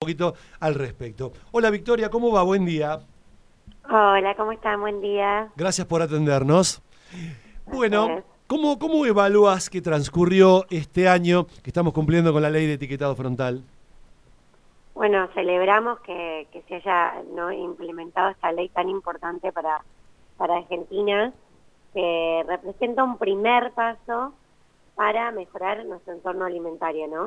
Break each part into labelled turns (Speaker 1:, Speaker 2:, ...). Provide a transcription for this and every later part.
Speaker 1: poquito al respecto. Hola Victoria, ¿cómo va? Buen día.
Speaker 2: Hola, ¿cómo están? Buen día.
Speaker 1: Gracias por atendernos. Bueno,
Speaker 2: Ustedes.
Speaker 1: ¿cómo evalúas que transcurrió este año que estamos cumpliendo con la ley de etiquetado frontal?
Speaker 2: Bueno, celebramos que se haya, ¿no?, implementado esta ley tan importante para Argentina, que representa un primer paso para mejorar nuestro entorno alimentario, ¿no?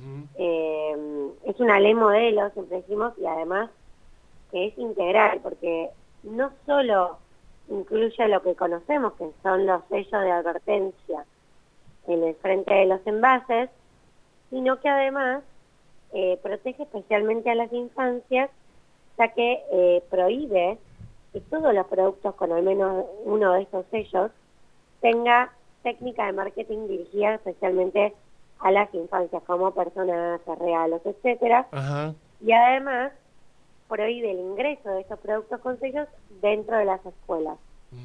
Speaker 2: Es una ley modelo, siempre decimos, y además que es integral, porque no solo incluye lo que conocemos, que son los sellos de advertencia en el frente de los envases, sino que además protege especialmente a las infancias, ya que prohíbe que todos los productos con al menos uno de estos sellos tenga técnica de marketing dirigida especialmente a las infancias, como personajes, regalos, etcétera.
Speaker 1: Ajá.
Speaker 2: Y además prohíbe el ingreso de estos productos con sellos dentro de las escuelas,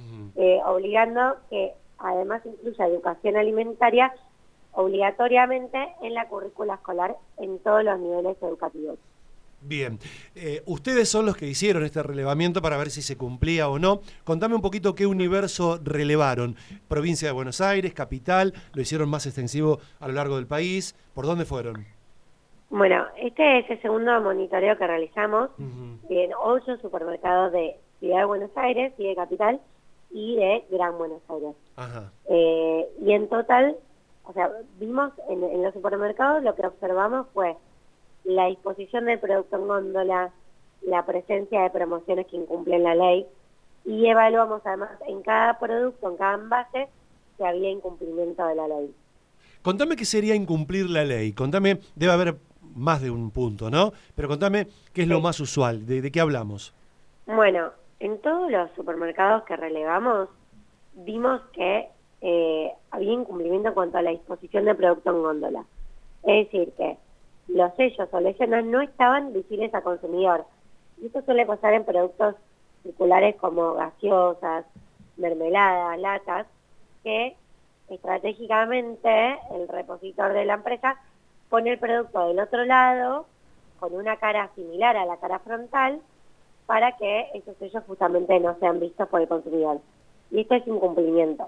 Speaker 2: obligando que además incluya educación alimentaria obligatoriamente en la currícula escolar en todos los niveles educativos.
Speaker 1: Bien, ustedes son los que hicieron este relevamiento para ver si se cumplía o no. Contame un poquito qué universo relevaron. Provincia de Buenos Aires, capital, lo hicieron más extensivo a lo largo del país. ¿Por dónde fueron?
Speaker 2: Bueno, este es el segundo monitoreo que realizamos en 8 supermercados de Ciudad de Buenos Aires y de Capital y de Gran Buenos Aires.
Speaker 1: Ajá.
Speaker 2: Y en total, o sea, vimos en los supermercados, lo que observamos fue la disposición del producto en góndola, la presencia de promociones que incumplen la ley, y evaluamos además en cada producto, en cada envase, si había incumplimiento de la ley.
Speaker 1: Contame qué sería incumplir la ley. Contame, debe haber más de un punto, ¿no? Pero contame qué es lo más usual, de qué hablamos.
Speaker 2: Bueno, en todos los supermercados que relevamos, vimos que había incumplimiento en cuanto a la disposición del producto en góndola. Es decir, que los sellos o leyendas no estaban visibles a consumidor. Y esto suele pasar en productos circulares como gaseosas, mermeladas, latas, que estratégicamente el repositor de la empresa pone el producto del otro lado con una cara similar a la cara frontal para que esos sellos justamente no sean vistos por el consumidor. Y esto es incumplimiento.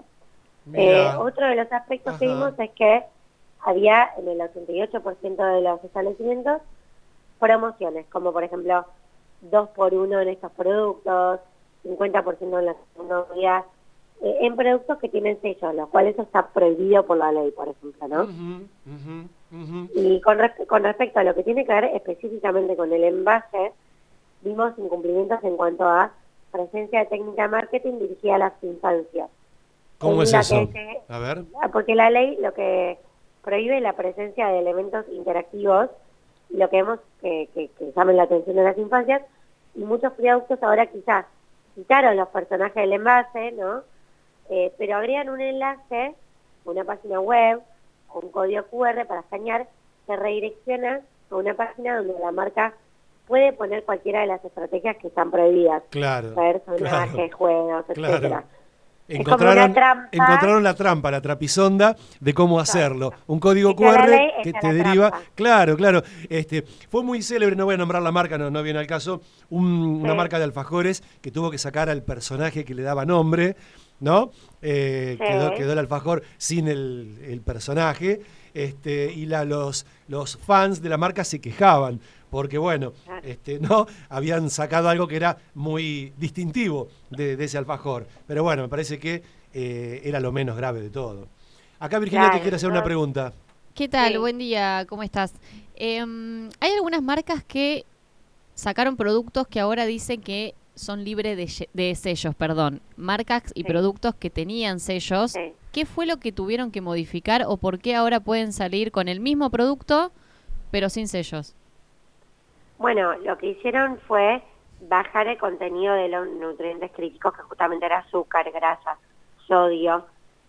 Speaker 2: Otro de los aspectos que vimos es que había en el 88% de los establecimientos promociones, como por ejemplo 2x1 en estos productos, 50% en la segunda unidad, en productos que tienen sellos, lo cual eso está prohibido por la ley, por ejemplo, ¿no? Y con respecto a lo que tiene que ver específicamente con el envase, vimos incumplimientos en cuanto a presencia de técnica de marketing dirigida a las infancias.
Speaker 1: ¿Cómo es eso? A ver.
Speaker 2: Porque la ley lo que prohíbe la presencia de elementos interactivos, lo que vemos que llamen la atención de las infancias, y muchos productos ahora quizás quitaron los personajes del envase, ¿no? Pero agregan un enlace, una página web, o un código QR para escanear, que redirecciona a una página donde la marca puede poner cualquiera de las estrategias que están prohibidas.
Speaker 1: Claro.
Speaker 2: Personajes, juegos, etcétera.
Speaker 1: Encontraron la trampa, la trapisonda de cómo hacerlo. Un código QR que te deriva. Claro. Fue muy célebre, no voy a nombrar la marca, no viene al caso, una marca de alfajores que tuvo que sacar al personaje que le daba nombre, ¿no? Quedó el alfajor sin el personaje, y los fans de la marca se quejaban porque bueno, no habían sacado algo que era muy distintivo de ese alfajor. Pero bueno, me parece que era lo menos grave de todo. Acá Virginia te quiere hacer una pregunta.
Speaker 3: ¿Qué tal? Buen día, ¿cómo estás? Hay algunas marcas que sacaron productos que ahora dicen que son libres de sellos, marcas y productos que tenían sellos. ¿Qué fue lo que tuvieron que modificar o por qué ahora pueden salir con el mismo producto pero sin sellos?
Speaker 2: Bueno, lo que hicieron fue bajar el contenido de los nutrientes críticos, que justamente era azúcar, grasa, sodio,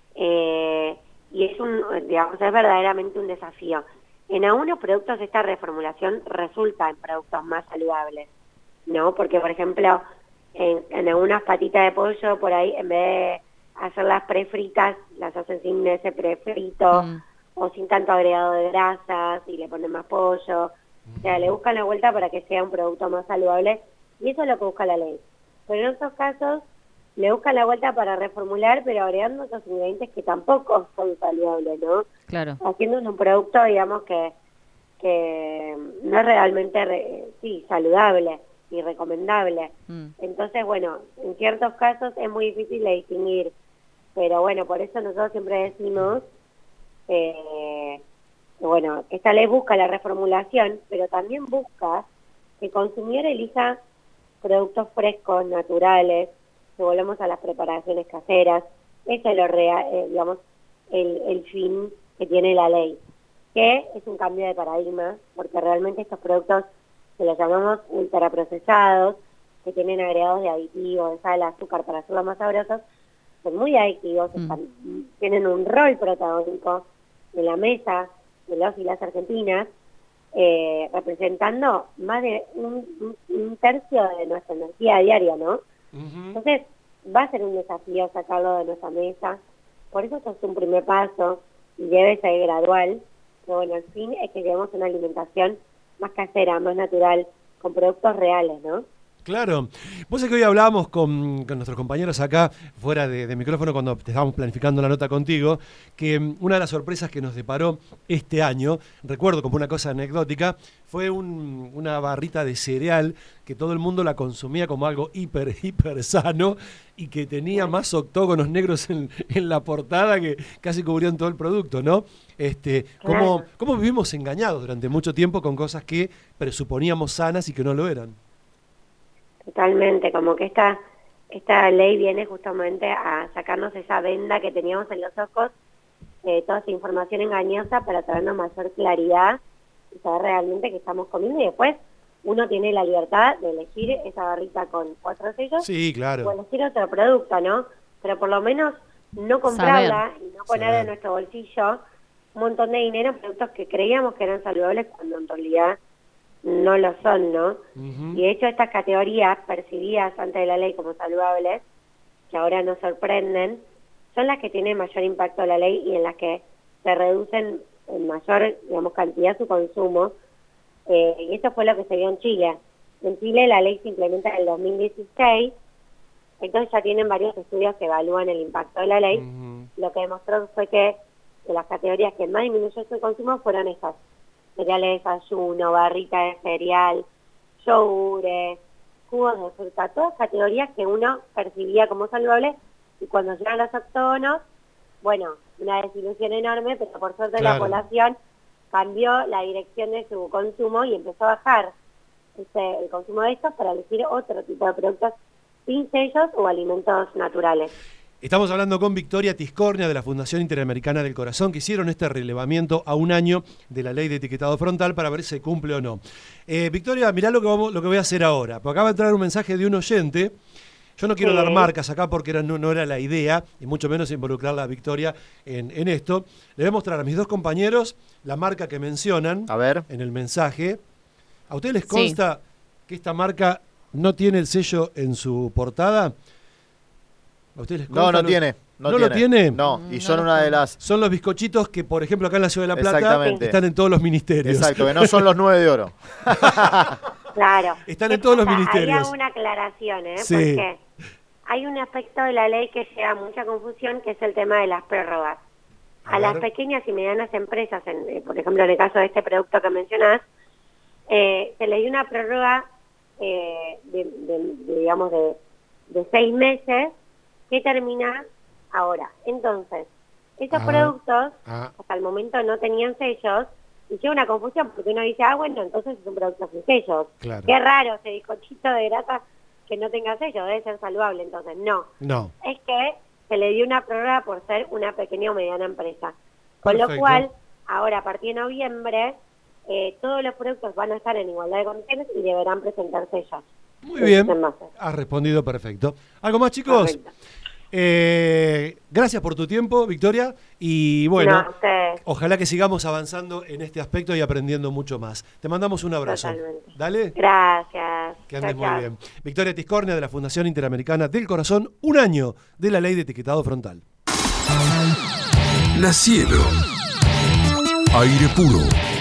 Speaker 2: y es verdaderamente un desafío. En algunos productos esta reformulación resulta en productos más saludables, ¿no? Porque, por ejemplo, en algunas patitas de pollo, por ahí, en vez de hacerlas prefritas, las hacen sin ese prefrito, o sin tanto agregado de grasas, y le ponen más pollo. O sea, le buscan la vuelta para que sea un producto más saludable y eso es lo que busca la ley. Pero en otros casos le buscan la vuelta para reformular, pero agregando otros ingredientes que tampoco son saludables, ¿no?
Speaker 3: Claro.
Speaker 2: Haciendo un producto, digamos, que no es realmente saludable y recomendable. Entonces, bueno, en ciertos casos es muy difícil de distinguir, pero bueno, por eso nosotros siempre decimos bueno, esta ley busca la reformulación, pero también busca que el consumidor elija productos frescos, naturales, que volvemos a las preparaciones caseras. Ese es lo real, digamos, el fin que tiene la ley, que es un cambio de paradigma, porque realmente estos productos que los llamamos ultraprocesados, que tienen agregados de aditivos, de sal, azúcar para hacerlos más sabrosos, son muy adictivos, tienen un rol protagónico en la mesa de los y las argentinas, representando más de un tercio de nuestra energía diaria, ¿no? Entonces, va a ser un desafío sacarlo de nuestra mesa, por eso esto es un primer paso y debe ser gradual, pero bueno, el fin es que llevemos una alimentación más casera, más natural, con productos reales, ¿no?
Speaker 1: Claro. Vos sabés que hoy hablábamos con nuestros compañeros acá, fuera de micrófono, cuando estábamos planificando la nota contigo, que una de las sorpresas que nos deparó este año, recuerdo como una cosa anecdótica, fue una barrita de cereal que todo el mundo la consumía como algo hiper sano y que tenía más octógonos negros en la portada que casi cubrían todo el producto, ¿no? ¿Cómo vivimos engañados durante mucho tiempo con cosas que presuponíamos sanas y que no lo eran?
Speaker 2: Totalmente, como que esta ley viene justamente a sacarnos esa venda que teníamos en los ojos, toda esa información engañosa para traernos mayor claridad y saber realmente qué estamos comiendo, y después uno tiene la libertad de elegir esa barrita con 4 sellos,
Speaker 1: sí, claro,
Speaker 2: o elegir otro producto, ¿no? Pero por lo menos no comprarla y no poner en nuestro bolsillo un montón de dinero en productos que creíamos que eran saludables cuando en realidad no lo son, ¿no? Y de hecho estas categorías percibidas antes de la ley como saludables, que ahora nos sorprenden, son las que tienen mayor impacto de la ley y en las que se reducen en mayor, digamos, cantidad su consumo. Y eso fue lo que se dio en Chile. En Chile la ley se implementa en el 2016, entonces ya tienen varios estudios que evalúan el impacto de la ley. Lo que demostró fue que las categorías que más disminuyó su consumo fueron estas: cereales de desayuno, barrita de cereal, yogures, jugos de fruta, todas categorías que uno percibía como saludables, y cuando llegan los octógonos, bueno, una desilusión enorme, pero por suerte la población cambió la dirección de su consumo y empezó a bajar el consumo de estos para elegir otro tipo de productos sin sellos o alimentos naturales.
Speaker 1: Estamos hablando con Victoria Tiscornia de la Fundación Interamericana del Corazón, que hicieron este relevamiento a un año de la ley de etiquetado frontal para ver si se cumple o no. Victoria, mirá lo que voy a hacer ahora, porque acaba de entrar un mensaje de un oyente. Yo no quiero dar marcas acá porque no era la idea, y mucho menos involucrar a Victoria en esto. Le voy a mostrar a mis dos compañeros la marca que mencionan en el mensaje. ¿A ustedes les consta que esta marca no tiene el sello en su portada? ¿A ustedes les consta?
Speaker 4: No tiene.
Speaker 1: ¿No lo tiene?
Speaker 4: No, y son una de las...
Speaker 1: Son los bizcochitos que, por ejemplo, acá en la Ciudad de La Plata están en todos los ministerios.
Speaker 4: Exacto, que no son los 9 de oro.
Speaker 2: Claro.
Speaker 1: Están en todos los ministerios.
Speaker 2: Hay una aclaración,
Speaker 1: Sí.
Speaker 2: Porque hay un aspecto de la ley que lleva mucha confusión, que es el tema de las prórrogas. A las pequeñas y medianas empresas, por ejemplo, en el caso de este producto que mencionás, se le dio una prórroga de 6 meses que termina ahora. Entonces, esos productos hasta el momento no tenían sellos y llega una confusión porque uno dice, bueno, entonces es un producto sin sellos.
Speaker 1: Claro.
Speaker 2: Qué raro ese bizcochito de grasa que no tenga sello, debe ser saludable. Entonces, no. Es que se le dio una prórroga por ser una pequeña o mediana empresa. Con lo cual, ahora a partir de noviembre, todos los productos van a estar en igualdad de condiciones y deberán presentar sellos.
Speaker 1: Muy bien, has respondido perfecto. ¿Algo más, chicos? Gracias por tu tiempo, Victoria, y bueno, ojalá que sigamos avanzando en este aspecto y aprendiendo mucho más. Te mandamos un abrazo.
Speaker 2: Totalmente.
Speaker 1: Dale.
Speaker 2: Gracias.
Speaker 1: Que andes muy bien. Victoria Tiscornia de la Fundación Interamericana del Corazón, un año de la ley de etiquetado frontal.
Speaker 5: La Cielo. Aire puro.